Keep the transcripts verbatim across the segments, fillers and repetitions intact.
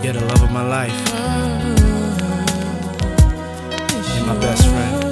You're the love of my life. You're my best friend.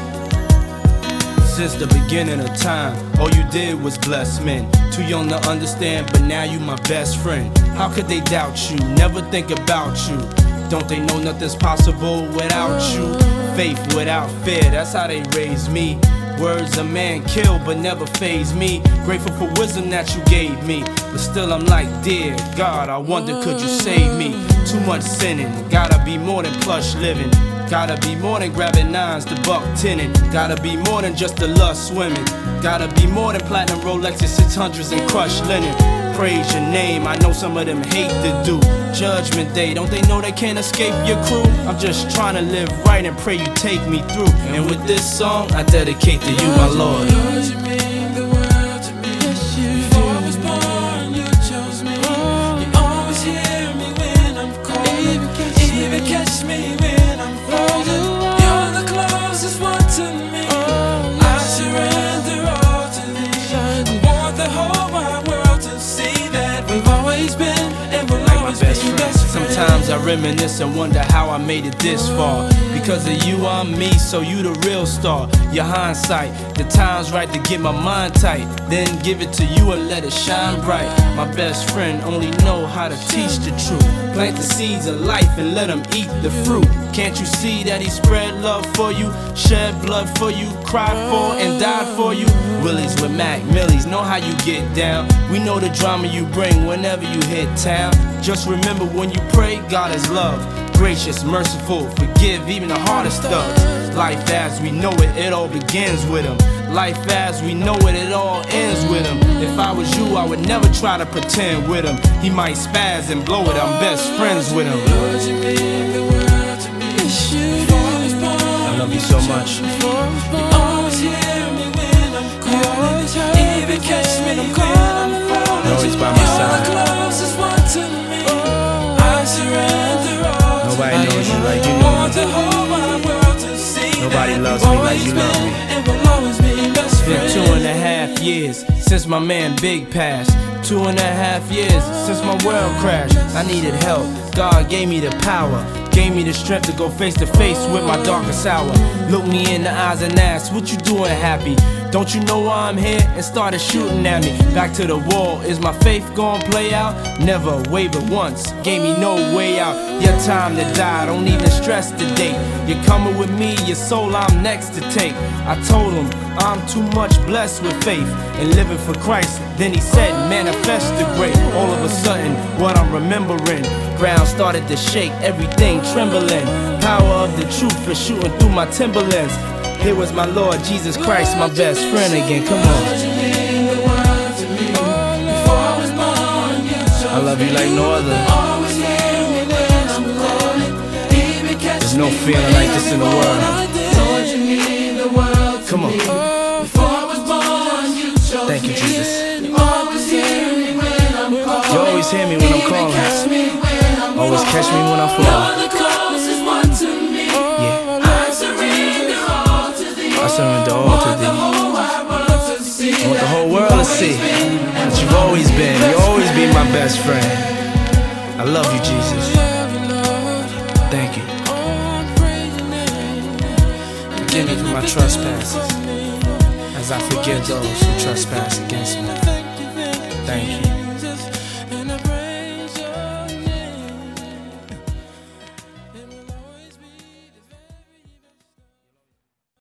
Since the beginning of time, all you did was bless men. Too young to understand, but now you my best friend. How could they doubt you, never think about you? Don't they know nothing's possible without you? Faith without fear, that's how they raised me. Words a man kill but never faze me. Grateful for wisdom that you gave me, but still I'm like, dear God, I wonder could you save me? Too much sinning, gotta be more than plush living. Gotta be more than grabbing nines to buck tinning. Gotta be more than just the lust swimming. Gotta be more than platinum Rolexes, six hundreds and crushed linen. Praise your name, I know some of them hate to do. Judgment day, don't they know they can't escape your crew? I'm just trying to live right and pray you take me through. And with this song, I dedicate to you, my Lord. Lord, you mean the world to me. Before I was born, you chose me. You always hear me when I'm calling. Even catch me when I'm falling. You're the closest one to me. I surrender all to thee. I want the whole wide world to see that we've always been and will always be best friends. Sometimes I reminisce and wonder how I made it this far. Because of you, I'm me, so you the real star. Your hindsight, the time's right to get my mind tight. Then give it to you and let it shine bright. My best friend only know how to teach the truth. Plant the seeds of life and let them eat the fruit. Can't you see that he spread love for you? Shed blood for you, cried for and died for you. Willies with Mac Millies, know how you get down. We know the drama you bring whenever you hit town. Just remember when you pray, God is love. Gracious, merciful, forgive even the hardest thugs. Life as we know it, it all begins with him. Life as we know it, it all ends with him. If I was you, I would never try to pretend with him. He might spaz and blow it, I'm best friends with him. Lord, you mean the world to me. Before I was born, I love you so much. you always hear me when I'm calling. Even catch me when I'm falling. You're always by my You're side. the closest one to me. I surrender all. Nobody knows you like you I know want me. the whole wide world to see Nobody that loves we've me like always you love been me. and will always be best Been friends. two and a half years since my man Big passed. Two and a half years since my world crashed. I needed help, God gave me the power. Gave me the strength to go face to face with my darkest hour. Look me in the eyes and ask, what you doing happy? Don't you know why I'm here? And started shooting at me. Back to the wall, is my faith gonna play out? Never wavered once, gave me no way out. Your time to die, don't even stress the date. You're coming with me, your soul I'm next to take. I told him I'm too much blessed with faith and living for Christ. Then he said, manifest the great. All of a sudden, what I'm remembering, ground started to shake, everything trembling. Power of the truth is shooting through my Timberlands. Here was my Lord Jesus Christ, my best friend again. Come on. I love you like no other. There's no feeling like this in the world. Come on. Thank you, Jesus. You always hear me when I'm calling. Always catch me when I fall. I surrender all to thee. I want the whole world to see that you've always been, you'll always be my best friend. I love you, Jesus. Thank you. Forgive me for my trespasses, as I forgive those who trespass against me. Thank you.